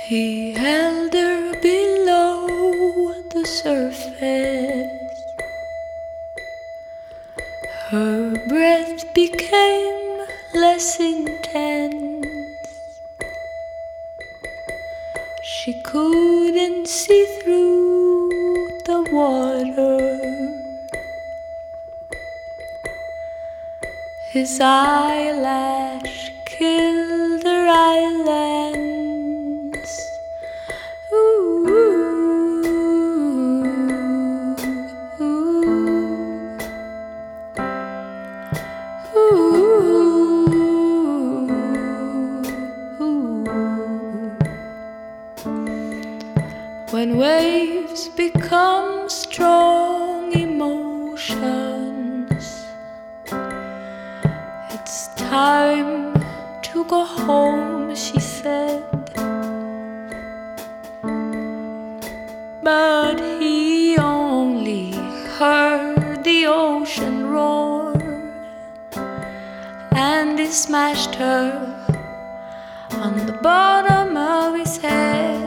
He held her below the surface. Her breath became less intense. She couldn't see through the water. His eyelash killed her eyelens. Ooh, ooh, ooh, ooh. When waves become strong emotions, it's time to go home, she said. But he only heard the ocean roar, and he smashed her on the bottom of his head.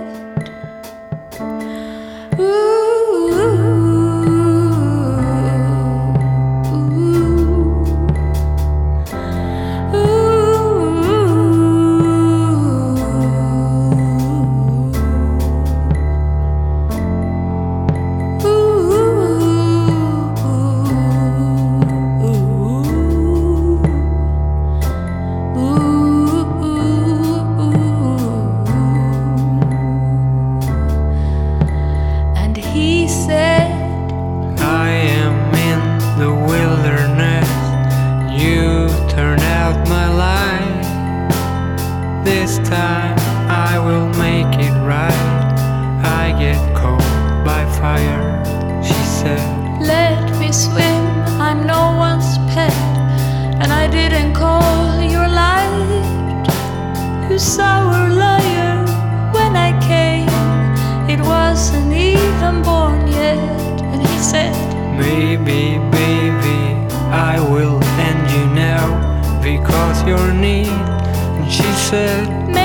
He said, I am in the wilderness. You turn out my light. This time I will make it right. I get caught by fire, she said. Let me swim, I'm no one's pet, and I didn't call your light. You sour liar, when I came, it wasn't even born yet. And he said, Baby, baby, I will end you now, because you're neat. And she said,